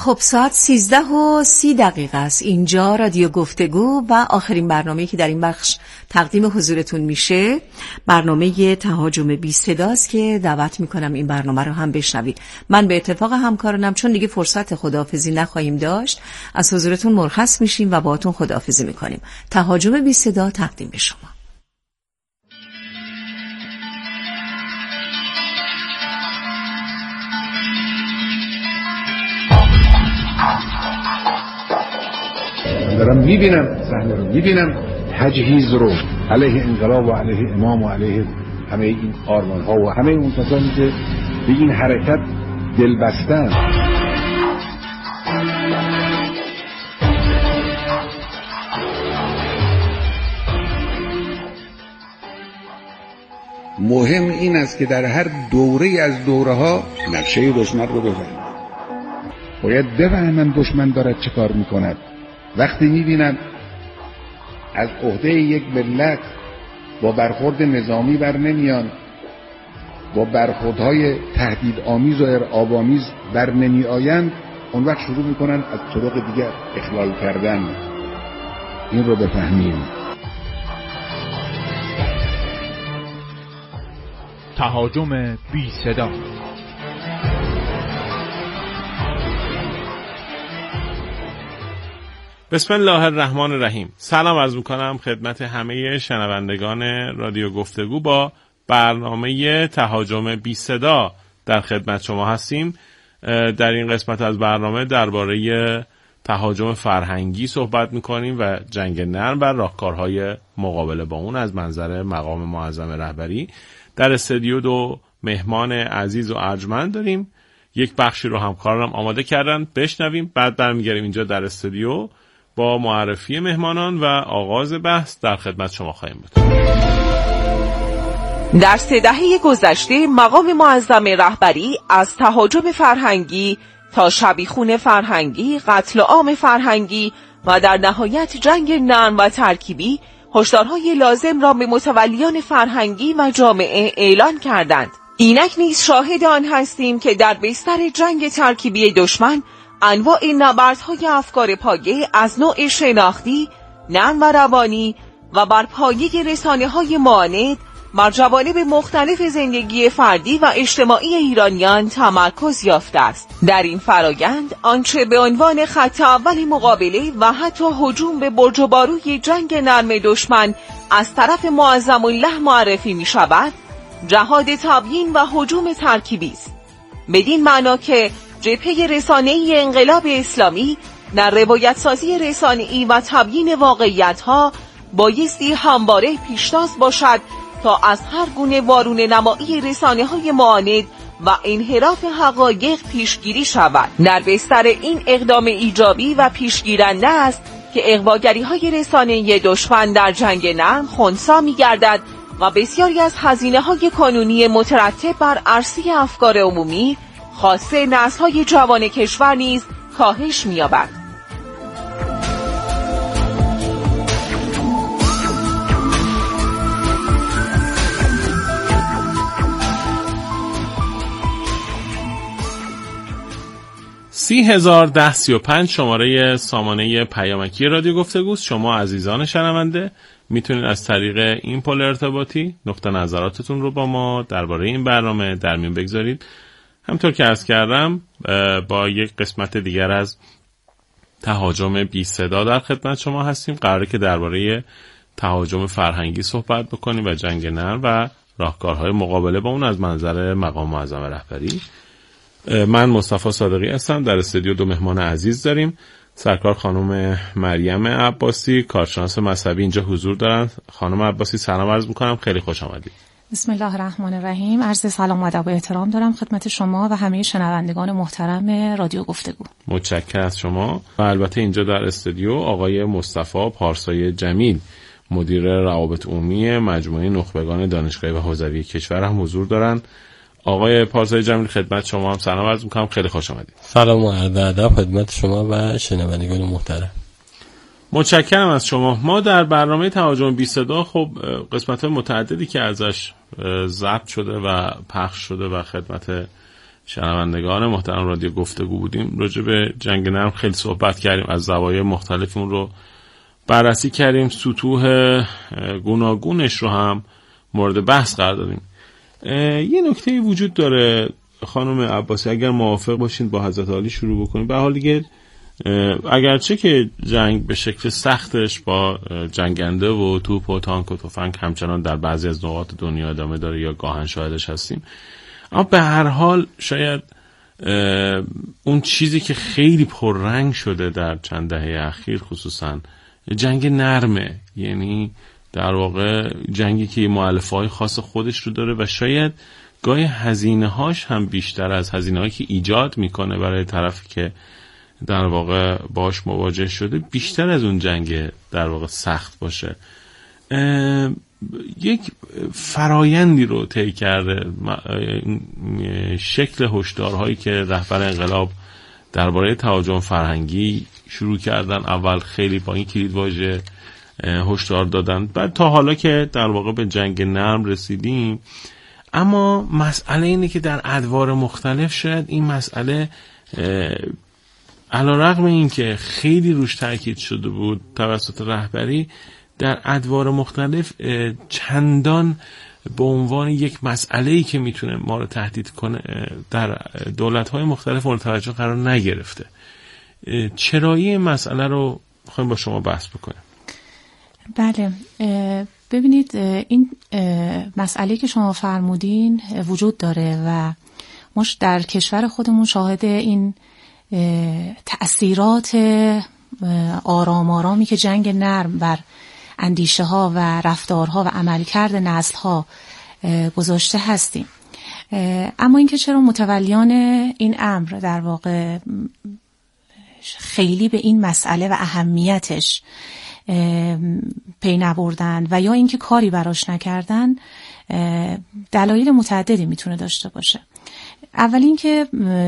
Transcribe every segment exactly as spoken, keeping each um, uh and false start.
خب ساعت سیزده و سی دقیقه است. اینجا رادیو گفتگو و آخرین برنامه‌ای که در این بخش تقدیم حضورتون میشه برنامه تهاجم بی صداست که دعوت میکنم این برنامه رو هم بشنوید. من به اتفاق همکارانم چون دیگه فرصت خداحافظی نخواهیم داشت از حضورتون مرخص میشیم و باهاتون خداحافظی میکنیم. تهاجم بی صدا تقدیم به شما. دارم میبینم صحنه رو، میبینم تجهیز رو علیه انقلاب و علیه امام و علیه همه این آرمان ها و همه اون کسانی که به این حرکت دل بستن. مهم این است که در هر دوره از دوره ها نقشه دشمن رو بفهمیم. باید بفهمن دشمن دارد چه کار میکند. وقتی میبینن از عهده یک ملت با برخورد نظامی بر نمیان، با برخوردهای تهدیدآمیز و ارعاب‌آمیز بر نمی آیند، اون وقت شروع میکنن از طرق دیگر اخلال کردن. این رو بفهمیم. تهاجم بی صدا. بسم الله الرحمن الرحیم. سلام عرض میکنم خدمت همه شنوندگان رادیو گفتگو. با برنامه تهاجم بی صدا در خدمت شما هستیم. در این قسمت از برنامه درباره تهاجم فرهنگی صحبت میکنیم و جنگ نرم و راهکارهای مقابله با اون از منظر مقام معظم رهبری. در استودیو دو مهمان عزیز و ارجمند داریم. یک بخشی رو همکارانم آماده کردن، بشنویم، بعد برمیگردیم اینجا در استودیو با معرفی مهمانان و آغاز بحث در خدمت شما خواهیم بود. در سه دهه گذشته مقام معظم رهبری از تهاجم فرهنگی تا شبیخون فرهنگی، قتل عام فرهنگی و در نهایت جنگ نرم و ترکیبی هشدارهای لازم را به متولیان فرهنگی و جامعه اعلان کردند. اینک نیز شاهد آن هستیم که در بستر جنگ ترکیبی دشمن انواع نبردهای افکار پایه از نوع شناختی، نرم و روانی و بر پایه رسانه‌های معاند بر جوانب مختلف زندگی فردی و اجتماعی ایرانیان تمرکز یافته است. در این فرایند آنچه به عنوان خط اول مقابله و حتی هجوم به برج و باروی جنگ نرم دشمن از طرف معظم الله معرفی می شود، جهاد تبیین و هجوم ترکیبی است. بدین معنا که جبهه رسانه‌ای انقلاب اسلامی در روایت سازی رسانه‌ای و تبیین واقعیت‌ها بایستی همواره پیشتاز باشد تا از هر گونه وارونه نمایی رسانه‌های معاند و انحراف حقایق پیشگیری شود. در بستر این اقدام ایجابی و پیشگیرنده است که اغواگری‌های رسانه‌ای دشمن در جنگ نرم خنثی می‌گردد و بسیاری از هزینه‌های کنونی مترتب بر عرصه افکار عمومی خاصه نسل‌های جوان کشور نیز کاهش می‌یابد. سی هزار ده سی و پنج شماره سامانه پیامکی رادیو گفتگوست. شما عزیزان شنونده میتونید از طریق این پل ارتباطی نقطه نظراتتون رو با ما درباره این برنامه در میون بگذارید. همطور که عرض کردم با یک قسمت دیگر از تهاجم بی صدا در خدمت شما هستیم. قراره که درباره تهاجم فرهنگی صحبت بکنیم و جنگ نرم و راهکارهای مقابله با اون از منظر مقام معظم رهبری. من مصطفی صادقی هستم. در استودیو دو مهمان عزیز داریم. سرکار خانم مریم عباسی، کارشناس مذهبی، اینجا حضور دارن. خانم عباسی سلام عرض میکنم، خیلی خوش آمدید. بسم الله الرحمن الرحیم. عرض سلام و ادب و احترام دارم خدمت شما و همه شنوندگان محترم رادیو گفتگو. متشکرم از شما. و البته اینجا در استودیو آقای مصطفی پارسای جمیل، مدیر روابط عمومی مجموعه نخبگان دانشگاهی و حوزوی کشور هم حضور دارن. آقای پارسای جمیل خدمت شما هم سلام عرض میکنم، خیلی خوش آمدید. سلام و عرض ادب خدمت شما و شنوندگان محترم. متشکرم از شما. ما در برنامه تهاجم بی صدا خب قسمت متعددی که ازش ضبط شده و پخش شده و خدمت شنوندگان محترم رادیو گفتگو بودیم، راجع به جنگ نرم خیلی صحبت کردیم، از زوایای مختلف اون رو بررسی کردیم، سطوح گوناگونش رو هم مورد بحث قرار دادیم. یه نکته وجود داره خانم عباسی، اگر موافق باشین با حضرت عالی شروع بکنیم. به حال دیگه اگرچه که جنگ به شکل سختش با جنگنده و توپ و تانک و تفنگ همچنان در بعضی از نقاط دنیا ادامه داره یا گاهن شاهدش هستیم، اما به هر حال شاید اون چیزی که خیلی پررنگ شده در چند دهه اخیر خصوصا جنگ نرمه، یعنی در واقع جنگی که مؤلفه‌های خاص خودش رو داره و شاید گاهی هزینه هاش هم بیشتر از هزینه هایی که ایجاد میکنه برای طرفی که در واقع باش مواجه شده بیشتر از اون جنگ در واقع سخت باشه. یک فرایندی رو طی کرده شکل هشدارهایی که رهبر انقلاب درباره تهاجم فرهنگی شروع کردن. اول خیلی با این کلیدواژه هشدار دادن، بعد تا حالا که در واقع به جنگ نرم رسیدیم. اما مسئله اینه که در ادوار مختلف شاید این مسئله علیرغم این که خیلی روش تاکید شده بود توسط رهبری، در ادوار مختلف چندان به عنوان یک مسئله‌ای که میتونه ما رو تهدید کنه در دولت‌های مختلف مورد توجه قرار نگرفته. چرایی این مسئله رو می‌خوایم با شما بحث بکنیم. بله، ببینید این مسئله که شما فرمودین وجود داره و ما در کشور خودمون شاهد این تأثیرات آرام آرامی که جنگ نرم بر اندیشه ها و رفتارها و عملکرد نسل ها گذاشته هستیم. اما اینکه چرا متولیان این امر در واقع خیلی به این مسئله و اهمیتش پی نبردن و یا اینکه کاری براش نکردن، دلایل متعددی میتونه داشته باشه. اول اینکه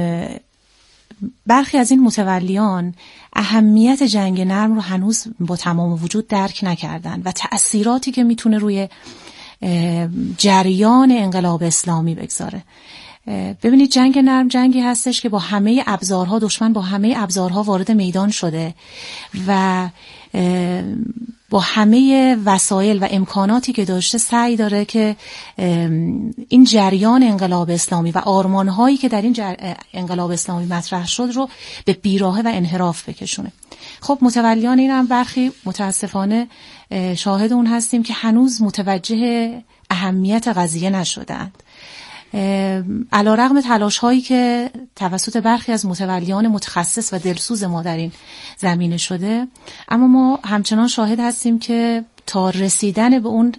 برخی از این متولیان اهمیت جنگ نرم رو هنوز با تمام وجود درک نکردن و تأثیراتی که میتونه روی جریان انقلاب اسلامی بگذاره. ببینید جنگ نرم جنگی هستش که با همه ابزارها، دشمن با همه ابزارها وارد میدان شده و با همه وسایل و امکاناتی که داشته سعی داره که این جریان انقلاب اسلامی و آرمانهایی که در این انقلاب اسلامی مطرح شد رو به بیراهه و انحراف بکشونه. خب متولیان این هم برخی متاسفانه شاهد اون هستیم که هنوز متوجه اهمیت قضیه نشدند. علیرغم تلاش هایی که توسط برخی از متولیان متخصص و دلسوز ما در این زمینه شده، اما ما همچنان شاهد هستیم که تا رسیدن به اون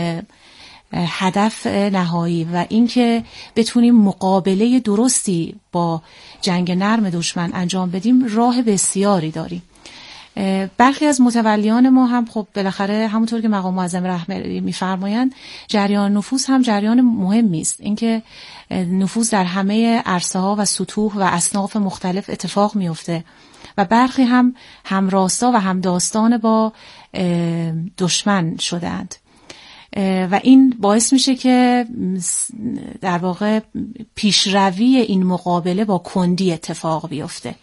هدف نهایی و اینکه بتونیم مقابله درستی با جنگ نرم دشمن انجام بدیم راه بسیاری داریم. برخی از متولیان ما هم خب بالاخره همونطور که مقام معظم رهبری میفرمایند جریان نفوذ هم جریان مهمی است. اینکه نفوذ در همه عرصه ها و سطوح و اصناف مختلف اتفاق میفته و برخی هم همراستا و همداستان با دشمن شدند و این باعث میشه که در واقع پیشروی این مقابله با کندی اتفاق بیفته.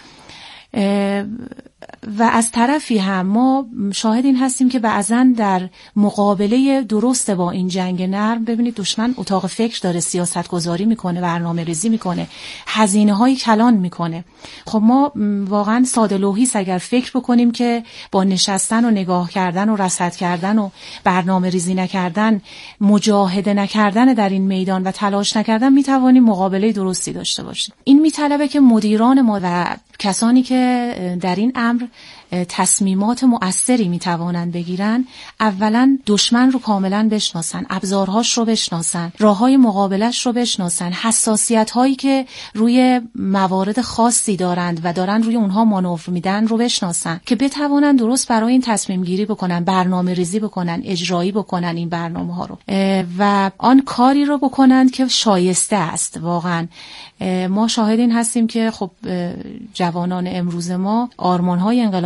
و از طرفی هم ما شاهد این هستیم که بعضن در مقابله درست با این جنگ نرم، ببینید دشمن اتاق فکر داره، سیاست گذاری میکنه، برنامه ریزی میکنه، هزینه های کلان میکنه. خب ما واقعا ساده لوحیست اگر فکر بکنیم که با نشستن و نگاه کردن و رصد کردن و برنامه ریزی نکردن، مجاهده نکردن در این میدان و تلاش نکردن میتوانیم مقابله درستی داشته باشیم. این میطلبه که مدیران ما و کسانی که در این امر تصمیمات مؤثری میتوانند بگیرن، اولا دشمن رو کاملا بشناسن، ابزارهاش رو بشناسن، راههای مقابلش رو بشناسن، حساسیت‌هایی که روی موارد خاصی دارند و دارن روی اونها مانور میدن رو بشناسن که بتوانن درست برای این تصمیم گیری بکنن، برنامه ریزی بکنن، اجرایی بکنن این برنامه ها رو و آن کاری رو بکنن که شایسته است. واقعا ما شاهد این هستیم که خب جوانان امروز ما آرمان‌های انقلاب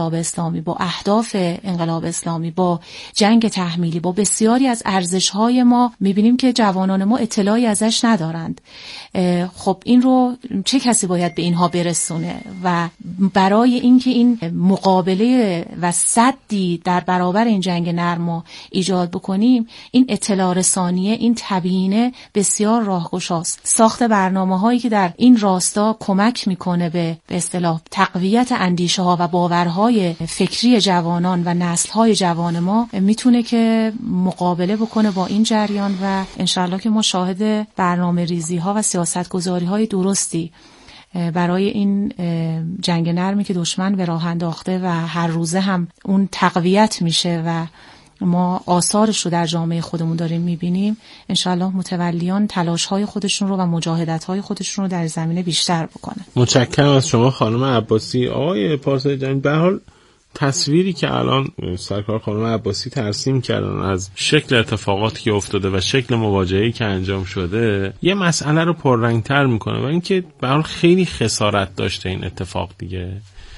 انقلاب اسلامی، با اهداف انقلاب اسلامی، با جنگ تحمیلی، با بسیاری از ارزش‌های ما می‌بینیم که جوانان ما اطلاعی ازش ندارند. خب این رو چه کسی باید به اینها برسونه؟ و برای اینکه این مقابله و صدی در برابر این جنگ نرم ایجاد بکنیم، این اطلاع رسانیه، این تبیینه بسیار راهگشاست. ساخت برنامه‌هایی که در این راستا کمک میکنه به به اصطلاح تقویت اندیشه‌ها و باورهای فکری جوانان و نسل‌های جوان ما میتونه که مقابله بکنه با این جریان و انشالله که ما شاهد برنامه‌ریزی‌ها و سیاست‌گذاری‌های درستی برای این جنگ نرمی که دشمن به راه انداخته و هر روزه هم اون تقویت میشه و ما آثارش رو در جامعه خودمون داریم میبینیم، انشالله متولیان تلاش‌های خودشون رو و مجاهدت‌های خودشون رو در زمینه بیشتر بکنن. متشکرم از شما خانم عباسی. آقای پارسای جان، به هر حال تصویری که الان سرکار خانم عباسی ترسیم کردن از شکل اتفاقاتی که افتاده و شکل مواجهه‌ای که انجام شده یه مسئله رو پررنگ‌تر میکنه و اینکه به هر حال خیلی خسارت داشته این اتفاق دیگه.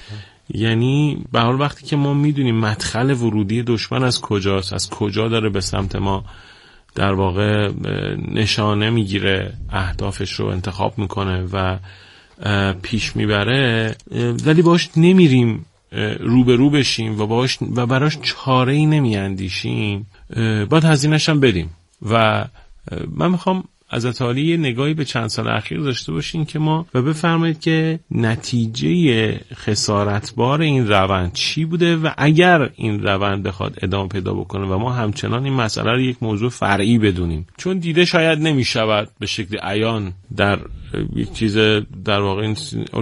یعنی به حال وقتی که ما میدونیم مدخل ورودی دشمن از کجاست، از کجا داره به سمت ما در واقع نشانه میگیره، اهدافش رو انتخاب میکنه و پیش میبره، ولی باش نمیریم روبرو بشیم و باش و براش چاره‌ای نمیاندیشیم، باید هزینه‌اش هم بدیم. و من میخوام از عالی یه نگاهی به چند سال اخیر داشته باشین که ما و بفرمایید که نتیجه خسارتبار این روند چی بوده و اگر این روند بخواد ادامه پیدا بکنه و ما همچنان این مسئله رو یک موضوع فرعی بدونیم، چون دیده شاید نمیشود به شکل عیان در یک چیز در واقع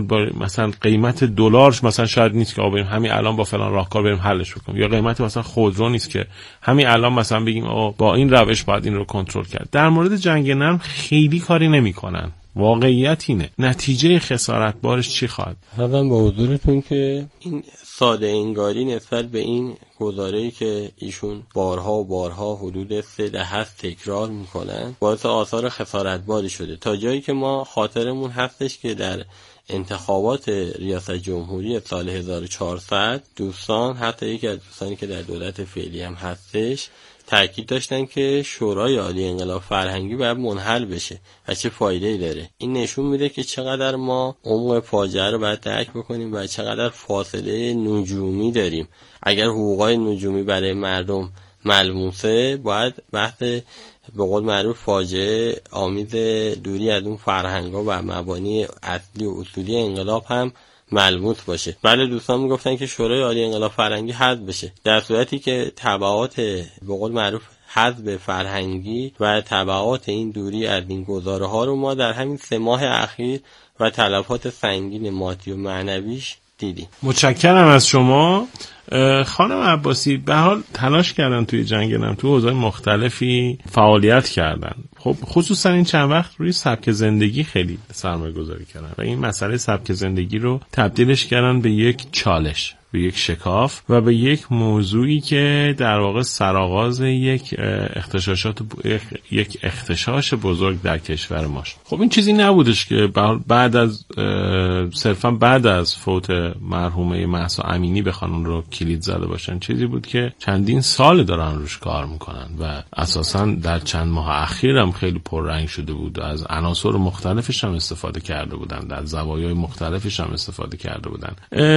مثلا قیمت دلارش مثلا شاید نیست که آبیم همین الان با فلان راهکار بریم حلش بکنیم، یا قیمت مثلا خودرو نیست که همین الان مثلا بگیم آ با این روش باید این رو کنترل کرد. در مورد جنگ نرم خیلی کاری نمیکنن. واقعیت اینه. نتیجه خسارتبارش چی خواهد؟ اولا با حضورتون که این ساده انگاری نسبت به این گزاره‌ای که ایشون بارها و بارها حدود سه دهه تکرار میکنن باعث آثار خسارتباری شده، تا جایی که ما خاطرمون هستش که در انتخابات ریاست جمهوری سال هزار و چهارصد دوستان، حتی یکی از دوستانی که در دولت فعلی هم هستش، تأکید داشتن که شورای عالی انقلاب فرهنگی باید منحل بشه و چه فایده‌ای داره. این نشون میده که چقدر ما عمق فاجعه رو باید درک بکنیم و چقدر فاصله نجومی داریم. اگر حقوقای نجومی برای مردم ملموسه، باید بحث به قول معروف فاجعه آمیز دوری از اون فرهنگ‌ها و مبانی اصلی و اصولی انقلاب هم ملموس باشه. بله دوستان میگفتن که شورای عالی انقلاب فرهنگی حذف بشه، در صورتی که تبعات به قول معروف حذف فرهنگی و تبعات این دوری از این گزاره ها رو ما در همین سه ماه اخیر و تلفات سنگین مادی و معنویش دیدیم. متشکرم از شما خانم عباسی. به حال تلاش کردن توی جنگ نرم، تو حوزه‌های مختلفی فعالیت کردن. خب خصوصا این چند وقت روی سبک زندگی خیلی سرمایه گذاری کردن و این مسئله سبک زندگی رو تبدیلش کردن به یک چالش، به یک شکاف و به یک موضوعی که در واقع سرآغاز یک اختشاشات یک اختشاش بزرگ در کشور ماست. خب این چیزی نبودش که بعد از صرفا بعد از فوت مرحومه مهسا امینی بخوان اون رو کلید زده باشن، چیزی بود که چندین سال دارن روش کار میکنن و اساسا در چند ماه اخیر هم خیلی پررنگ شده بود و از عناصر مختلفش هم استفاده کرده بودن، در زوایای مختلفش هم استفاده کرده بودن.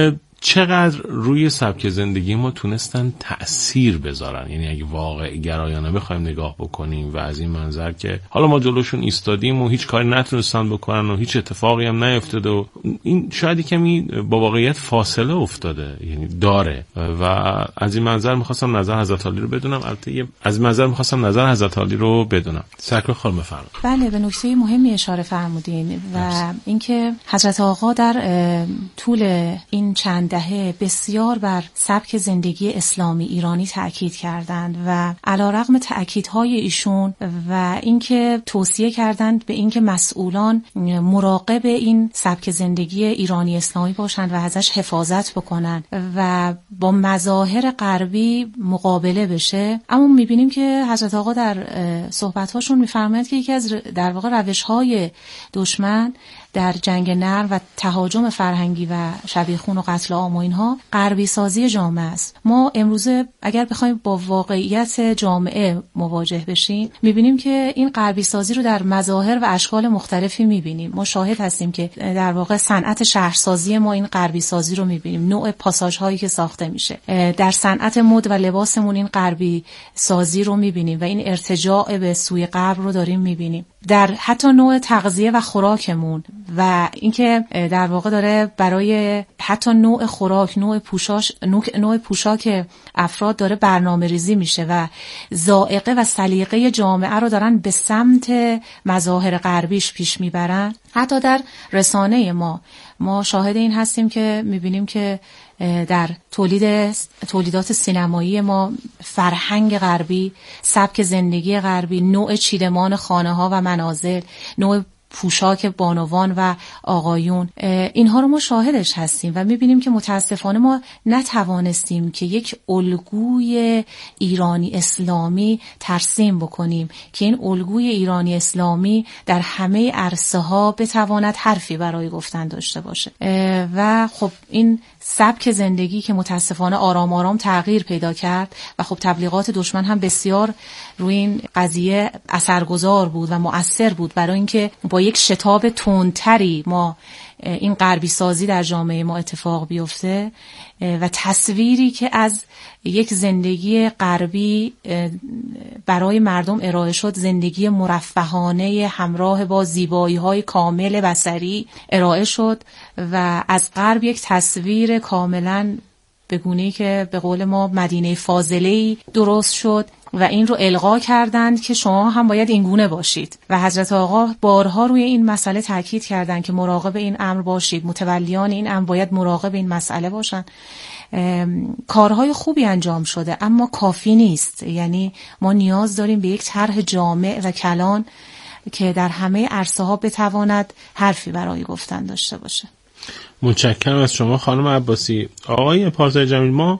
چقدر روی سبک زندگی ما تونستن تأثیر بذارن؟ یعنی اگه واقع گرایانه بخوایم نگاه بکنیم و از این منظر که حالا ما جلوشون ایستادیم و هیچ کاری نتونستن بکنن و هیچ اتفاقی هم نیفتاده و این شاید کمی با واقعیت فاصله افتاده، یعنی داره. و از این منظر میخواستم نظر حضرت عالی رو بدونم. البته از این منظر میخواستم نظر حضرت عالی رو بدونم. سرکار خانم بفرمایید. بله، به نکته مهمی اشاره فرمودین و اینکه حضرت آقا در طول این چند دهه بسیار بر سبک زندگی اسلامی ایرانی تأکید کردند و علیرغم تأکیدهای ایشون و اینکه توصیه کردند به اینکه مسئولان مراقب این سبک زندگی ایرانی اسلامی باشند و ازش حفاظت بکنند و با مظاهر غربی مقابله بشه، اما میبینیم که حضرت آقا در صحبت‌هاشون میفرمایند که یکی از در واقع روش‌های دشمن در جنگ نرم و تهاجم فرهنگی و شبیخون و قتل عام و اینها غربی سازی جامعه است. ما امروزه اگر بخوایم با واقعیت جامعه مواجه بشیم میبینیم که این غربی سازی رو در مظاهر و اشکال مختلفی میبینیم. ما شاهد هستیم که در واقع صنعت شهرسازی ما این غربی سازی رو میبینیم، نوع پاساژ هایی که ساخته میشه. در صنعت مد و لباسمون این غربی سازی رو میبینیم و این ارتجاع به سوی غرب رو داریم میبینیم. در حتی نوع تغذیه و خوراکمون و اینکه در واقع داره برای حتی نوع خوراک، نوع پوشاک، نوع پوشاک افراد داره برنامه ریزی میشه و ذائقه و سلیقه جامعه رو دارن به سمت مظاهر غربیش پیش میبرن. حتی در رسانه ما ما شاهد این هستیم که میبینیم که در تولید تولیدات سینمایی ما فرهنگ غربی، سبک زندگی غربی، نوع چیدمان خانه ها و منازل، نوع پوشاک بانوان و آقایون، اینها رو ما شاهدش هستیم و میبینیم که متاسفانه ما نتوانستیم که یک الگوی ایرانی اسلامی ترسیم بکنیم که این الگوی ایرانی اسلامی در همه عرصه ها بتواند حرفی برای گفتن داشته باشه و خب این سبک زندگی که متاسفانه آرام آرام تغییر پیدا کرد و خب تبلیغات دشمن هم بسیار روی این قضیه اثرگذار بود و مؤثر بود برای اینکه با یک شتاب تندتری ما این غربی سازی در جامعه ما اتفاق بیفته و تصویری که از یک زندگی غربی برای مردم ارائه شد، زندگی مرفهانه همراه با زیبایی‌های کامل بصری ارائه شد و از غرب یک تصویر کاملا به گونه‌ای که به قول ما مدینه فاضله‌ای درست شد و این رو القا کردند که شما هم باید این گونه باشید و حضرت آقا بارها روی این مسئله تاکید کردند که مراقب این امر باشید، متولیان این امر باید مراقب این مسئله باشند. کارهای خوبی انجام شده اما کافی نیست، یعنی ما نیاز داریم به یک طرح جامع و کلان که در همه عرصه ها بتواند حرفی برای گفتن داشته باشه. متشکرم از شما خانم عباسی. آقای پارسای جمیل، ما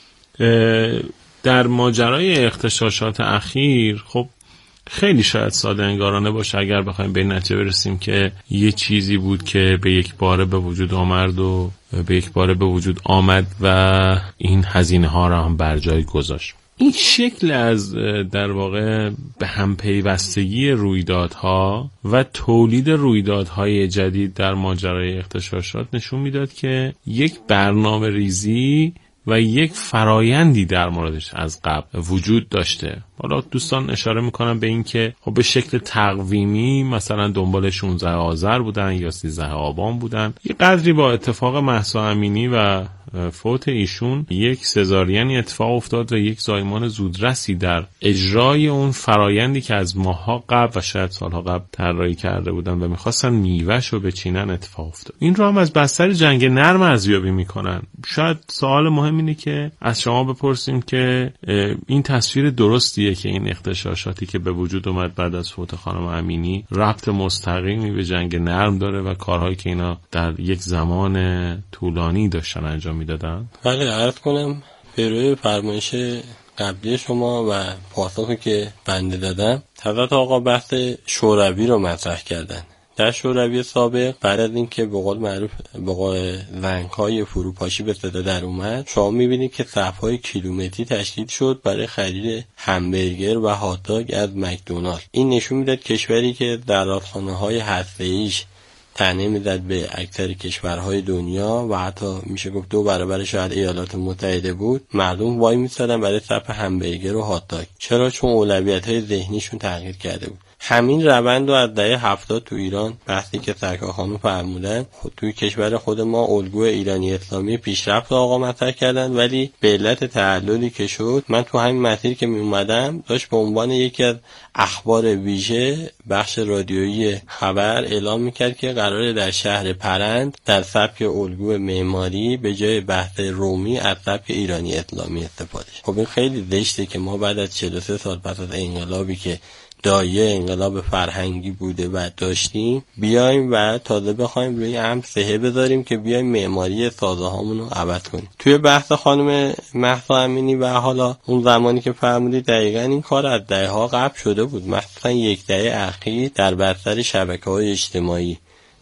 در ماجرای اغتشاشات اخیر خب خیلی شاید ساده انگارانه باشه اگر بخوایم به نتیجه برسیم که یه چیزی بود که به یک باره به وجود آمد و به یک باره به وجود آمد و این هزینه ها را هم بر جای گذاشت. این شکل از در واقع به هم پیوستگی رویدادها و تولید رویدادهای جدید در ماجرای اغتشاشات نشون میداد که یک برنامه ریزی و یک فرایندی در موردش از قبل وجود داشته. حالا دوستان اشاره میکنم به این که خب به شکل تقویمی مثلا دنبال شانزده آذر بودن یا سیزده آبان بودن. یه قدری با اتفاق مهسا امینی و فوت ایشون یک سزارین اتفاق افتاد و یک زایمان زودرسی در اجرای اون فرایندی که از ماها قبل و شاید سالها قبل طراحی کرده بودن و میخواستن میوه‌شو بچینن اتفاق افتاد. این رو هم از بستر جنگ نرم ارزیابی میکنن. شاید سوال مهم اینه که از شما بپرسیم که این تصویر درستیه که این اغتشاشاتی که به وجود اومد بعد از فوت خانم امینی ربط مستقیمی به جنگ نرم داره و کارهایی که اینا در یک زمان طولانی داشتن انجام میدادن؟ بله، عرض کنم به روی فرمایش قبلی شما و پاسخی که بنده دادم، حضرت آقا بحث شوروی رو مطرح کردن. در شوروی سابق بعد از اینکه به قول معروف به قول زنگ‌های فروپاشی به صدا در اومد، شما می‌بینید که صف‌های کیلومتری تشکیل شد برای خرید همبرگر و هات داگ از مکدونالد. این نشون میداد کشوری که درآتخانه‌های هسته‌ایش طعنه می‌زد به اکثر کشورهای دنیا و حتی میشه گفت دو برابر شاید ایالات متحده بود، مردم وای می‌ایستادن برای صف همبرگر و هات داگ. چرا؟ چون اولویت‌های ذهنیشون تغییر کرده بود. همین روند رو از دهه هفتاد تو ایران، بحثی که سرکار خانم فرمودن، خود توی کشور خود ما الگوی ایرانی اسلامی پیشرفت آقا مطرح کردن، ولی به علت تعللی که شد، من تو همین مسیر که می اومدم داشت به عنوان یکی از اخبار ویژه بخش رادیویی خبر اعلام میکرد که قراره در شهر پرند در سبک الگوی معماری به جای بحث رومی از سبک ایرانی اسلامی استفاده شد. خب این خیلی زشته که ما بعد از چهل و سه سال پس از انقلابی که دایه انقلاب فرهنگی بوده و داشتیم بیایم و تازه بخوایم روی هم سهه بذاریم که بیایم معماری سازه هامون رو عوض کنیم. توی بحث خانم مهسا امینی و حالا اون زمانی که فرمودید دقیقاً این کار از دهه ها قبل شده بود، مثلا یک دهه اخیر در بستر شبکه‌های اجتماعی،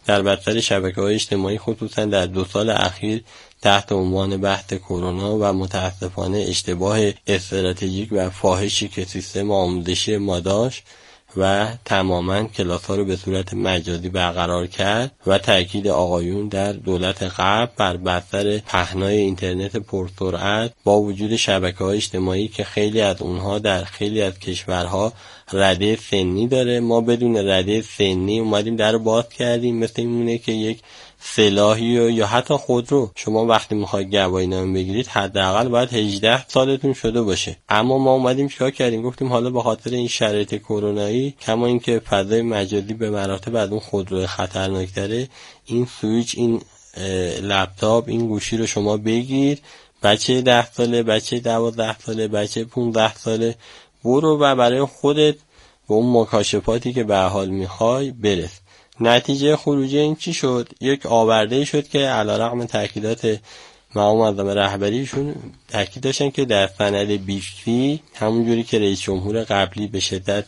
در بستر شبکه‌های اجتماعی خصوصا در دو سال اخیر تحت عنوان بحث کرونا و متاسفانه اشتباه استراتژیک و فاحشی که سیستم آموزشی ما داشت و تماما کلاس ها رو به صورت مجازی برقرار کرد و تاکید آقایون در دولت غرب بر بستر پهنای اینترنت پرسرعت با وجود شبکه‌های اجتماعی که خیلی از اونها در خیلی از کشورها رده سنی داره. ما بدون رده سنی اومدیم در رو باز کردیم، مثل اینونه که یک سلاحی و یا حتی خودرو شما وقتی میخواید گواهی نامه بگیرید حداقل باید هجده سالتون شده باشه. اما ما اومدیم چیکار کردیم؟ گفتیم حالا به خاطر این شرایط کرونایی، کما اینکه فضای مجازی به مراتب از اون خودرو خطرناک‌تره، این سویچ، این لپتاپ، این گوشی رو شما بگیر، بچه ده ساله، بچه دوازده ساله، بچه پونزده ساله، برو و برای خودت به اون مکاشفاتی که به حال میخوای برس. نتیجه خروجی این چی شد؟ یک آورده شد که علیرغم تاکیدات مقام معظم رهبریشون تاکید داشتن که در سند بیستی همونجوری که رئیس جمهور قبلی به شدت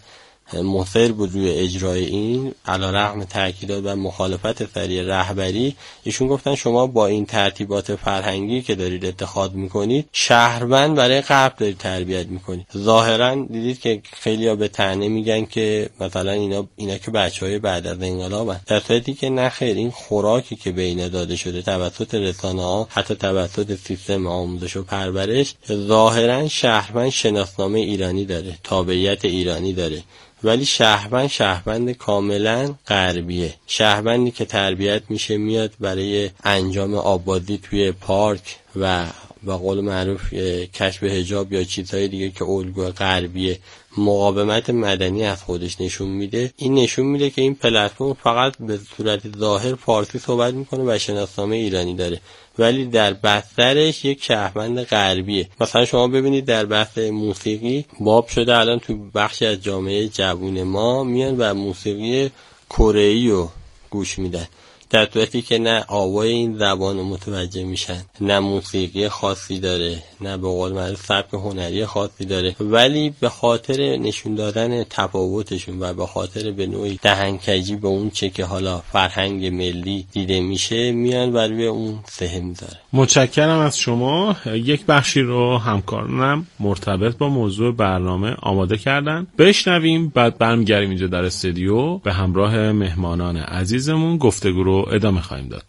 مصر بود روی اجرای این، علیرغم تاکیدات و مخالفت سریع رهبری، ایشون گفتن شما با این ترتیبات فرهنگی که دارید اتخاذ میکنید شهروند برای غرب دارید تربیت میکنید. ظاهرا دیدید که خیلی‌ها به طعنه میگن که مثلا اینا اینا که بچهای بعد از انقلابن، در صورتی که نه خیر، این خوراکی که به اینا داده شده توسط رسانه‌ها، حتی توسط سیستم آموزش و پرورش، ظاهرا شهروند شناسنامه ایرانی داره، تابعیت ایرانی داره، ولی شهروند شهروند کاملا غربیه. شهروندی که تربیت میشه میاد برای انجام آبادی توی پارک و به قول معروف کشف حجاب یا چیزهای دیگه که الگوی غربیه مقاومت مدنی از خودش نشون میده. این نشون میده که این پلتفرم فقط به صورت ظاهر فارسی صحبت میکنه و شناسنامه ایرانی داره، ولی در بسترش یک شهروند غربیه. مثلا شما ببینید در بحث موسیقی باب شده الان تو بخشی از جامعه جوون ما میان و موسیقی کره‌ای رو گوش میدن، در صورتی که نه آوای این زبان رو متوجه میشن، نه موسیقی خاصی داره، نه به قول معروف سبک هنری خاصی داره، ولی به خاطر نشون دادن تفاوتشون و به خاطر به نوعی دهنکجی به اون چه که حالا فرهنگ ملی دیده میشه میان و روی اون سهم میذاره. متشکرم از شما. یک بخشی رو همکارانم مرتبط با موضوع برنامه آماده کردن، بشنویم، بعد برمیگردیم اینجا در استودیو به همراه مهمانان عزیزمون گفتگو رو ادامه خواهیم داد.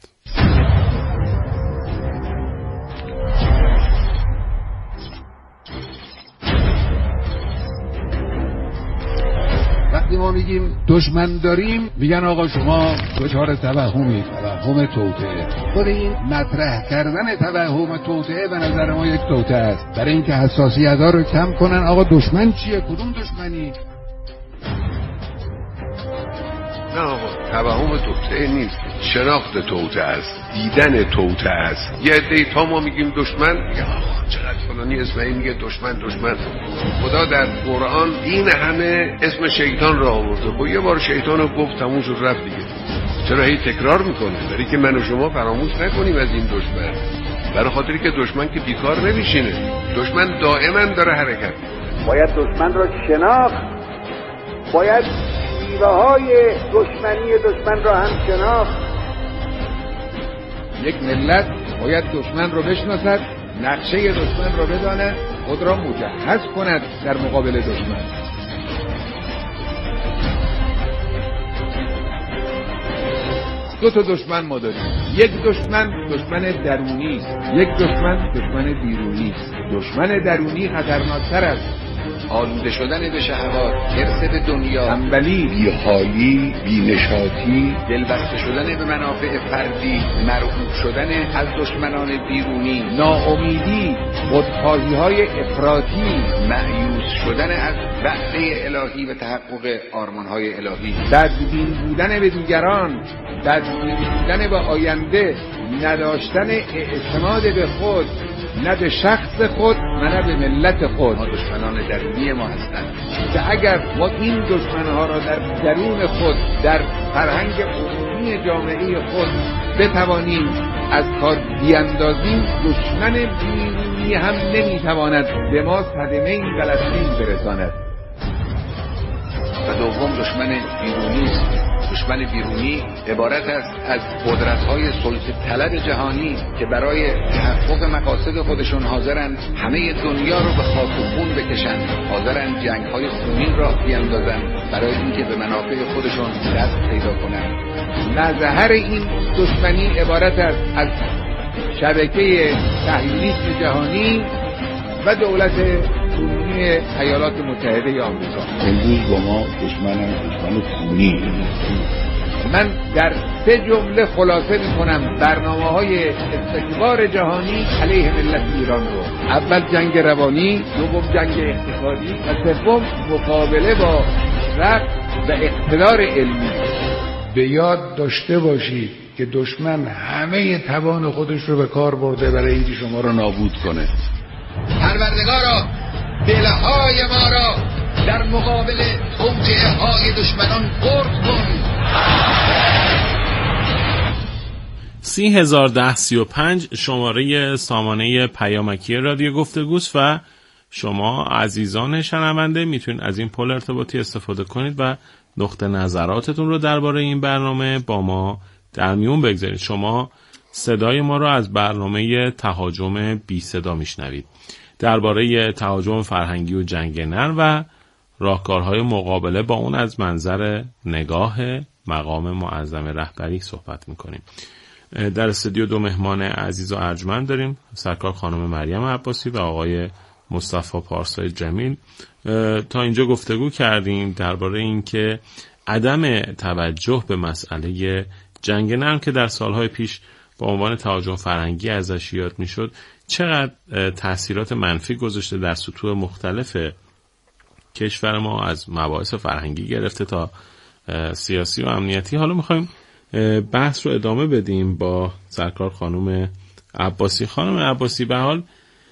وقتی ما میگیم دشمن داریم، میگن آقا شما دچار توهمی، توهم توطئه. خود این مطرح کردن توهم توطئه به نظر ما یک توطئه است، برای اینکه حساسیت‌ها رو کم کنن. آقا دشمن چیه؟ کدوم دشمنی؟ نه آقا، توهم توطئه نیست، شناخت توطئه است، دیدن توطئه است. یه عده‌ای تا ما میگیم دشمن، میگه آخ چقدر فلانی اسماعیل میگه دشمن دشمن. خدا در قرآن این همه اسم شیطان را آورده، با یه بار شیطان رو گفت تموم شد رفت دیگه. چرا هی تکرار میکنه؟ برای که من و شما فراموش نکنیم از این دشمن، برای خاطری که دشمن که بیکار نمیشینه، دشمن دائما داره حرکت. باید دشمن را شناخت، باید شیوه های دشمنی دشمن را هم شناخت. یک ملت باید دشمن رو بشناسد، نقشه دشمن رو بداند، خود را مجهز کند در مقابل دشمن. دو تا دشمن ما داریم، یک دشمن دشمن درونی است، یک دشمن دشمن بیرونی است. دشمن درونی خطرناکتر است، آلوده شدن به شهوات، حرص به دنیا، تنبلی، بی‌حالی، بی‌نشاطی، دلبسته شدن به منافع فردی، مرغوب شدن از دشمنان بیرونی، ناامیدی، خودخواهی‌های افراطی، مایوس شدن از وعده الهی و تحقق آرمان‌های الهی، بدبین بودن به دیگران، بدبین بودن به آینده، نداشتن اعتماد به خود، نه به شخص خود و نه به ملت خود. ما دشمنان درونی ما هستند که اگر ما این دشمنها را در درون خود، در فرهنگ عمومی جامعه خود بتوانیم از کار بیاندازیم، دشمن بیرونی هم نمیتواند به ما صدمه بلستین برساند. و دوم دشمن بیرونی است، دشمن بیرونی عبارت است از قدرت‌های سلطه طلب جهانی که برای تحقق مقاصد خودشون حاضرند همه دنیا رو به خاک و خون بکشند، حاضرند جنگ‌های خونین راه بیندازند برای اینکه به منافع خودشون دست پیدا کنند. مظهر این دشمنی عبارت است از شبکه تحلیلیسم جهانی و دولت کنونی ایالات متحده آمریکا. امروز با ما دشمنم دشمن خونی. من در سه جمله خلاصه می‌کنم برنامه‌های استکبار جهانی علیه ملت ایران رو. اول جنگ روانی، دوم جنگ اقتصادی و سوم مقابله با رفع و اقتدار علمی. به یاد داشته باشید که دشمن همه توان خودش رو به کار برده برای اینکه شما رو نابود کنه. پروردگارا دلهای ما را در مقابل توطئه های دشمنان خرد کن. سی هزار ده سی و پنج شماره سامانه پیامکی رادیو گفتگوست و شما عزیزان شنونده میتونید از این پل ارتباطی استفاده کنید و نقطه نظراتتون رو درباره این برنامه با ما در میون بگذارید. شما صدای ما رو از برنامه تهاجم بی صدا میشنوید درباره تهاجم فرهنگی و جنگ نرم و راهکارهای مقابله با اون از منظر نگاه مقام معظم رهبری صحبت میکنیم. در استودیو دو مهمان عزیز و ارجمند داریم، سرکار خانم مریم عباسی و آقای مصطفی پارسای جمیل. تا اینجا گفتگو کردیم درباره این که عدم توجه به مسئله جنگ نرم که در سالهای پیش با عنوان تهاجم فرهنگی ازش یاد میشد چقدر تأثیرات منفی گذاشته در سطوح مختلف کشور ما، از مباحث فرهنگی گرفته تا سیاسی و امنیتی. حالا میخوایم بحث رو ادامه بدیم با سرکار خانم عباسی. خانم عباسی، به حال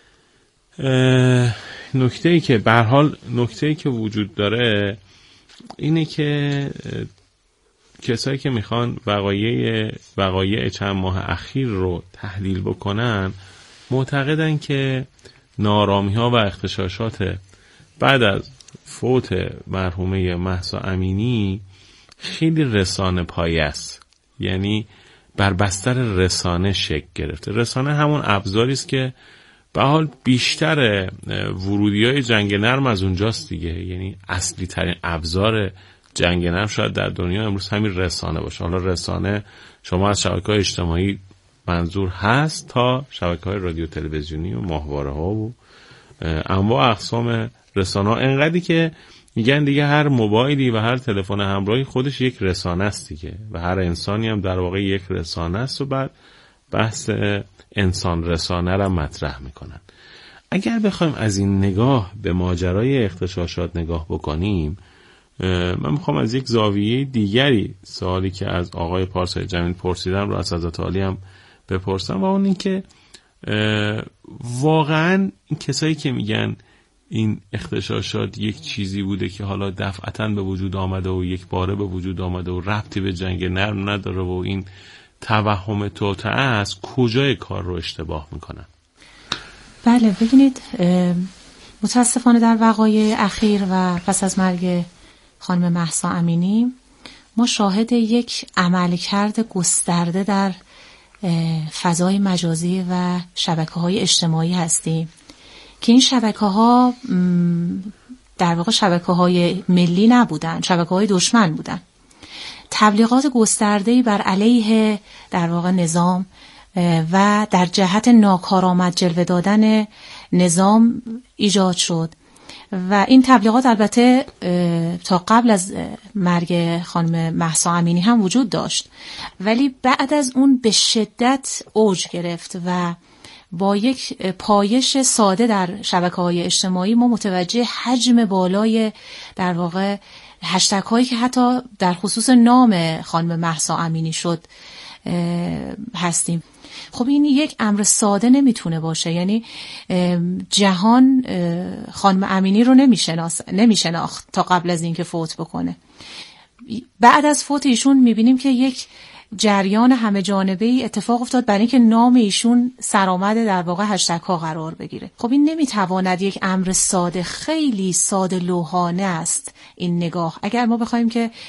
نکته‌ای که به حال نکته‌ای که وجود داره اینه که کسایی که میخوان وقایع وقایع چند ماه اخیر رو تحلیل بکنن معتقدن که نارامی‌ها و اغتشاشات بعد از فوت مرحومه مهسا امینی خیلی رسانه پایه است، یعنی بر بستر رسانه شکل گرفته. رسانه همون ابزاری است که به حال بیشتر ورودی‌های جنگ نرم از اونجاست دیگه، یعنی اصلی ترین ابزار جنگ نرم شاید در دنیا امروز همین رسانه باشه. حالا رسانه شما از شبکه‌های اجتماعی منظور هست تا شبکه‌های رادیو تلویزیونی و ماهواره‌ها و انواع اقسام رسانه‌ها، انقدری که میگن دیگه هر موبایلی و هر تلفن همراهی خودش یک رسانه است دیگه و هر انسانی هم در واقع یک رسانه است و بعد بحث انسان رسانه را مطرح میکنن. اگر بخوایم از این نگاه به ماجرای اغتشاشات نگاه بکنیم، من میخوام از یک زاویه دیگری سوالی که از آقای پارسای جمیل پرسیدم رو از حضرت عالی هم بپرسم و اون این که واقعا این کسایی که میگن این اغتشاشات یک چیزی بوده که حالا دفعتاً به وجود آمده و یک باره به وجود آمده و ربطی به جنگ نرم نداره و این توهم توطئه است، کجای کار رو اشتباه میکنن؟ بله، ببینید متاسفانه در وقایع اخیر و پس از مرگ خانم مهسا امینی ما شاهد یک عملکرد گسترده در فضای مجازی و شبکه‌های اجتماعی هستیم که این شبکه‌ها در واقع شبکه‌های ملی نبودن، شبکه‌های دشمن بودن. تبلیغات گسترده‌ای بر علیه در واقع نظام و در جهت ناکارآمد جلوه دادن نظام ایجاد شد و این تبلیغات البته تا قبل از مرگ خانم مهسا امینی هم وجود داشت، ولی بعد از اون به شدت اوج گرفت و با یک پایش ساده در شبکه‌های اجتماعی ما متوجه حجم بالای در واقع هشتگ هایی که حتی در خصوص نام خانم مهسا امینی شد هستیم. خب این یک امر ساده نمیتونه باشه، یعنی جهان خانم امینی رو نمیشناس نمیشناخت تا قبل از اینکه فوت بکنه. بعد از فوت ایشون میبینیم که یک جریان همه جانبه‌ای اتفاق افتاد برای اینکه نام ایشون سرآمد در واقع هشتگ ها قرار بگیره. خب این نمیتواند یک امر ساده، خیلی ساده لوحانه است این نگاه. اگر ما بخوایم که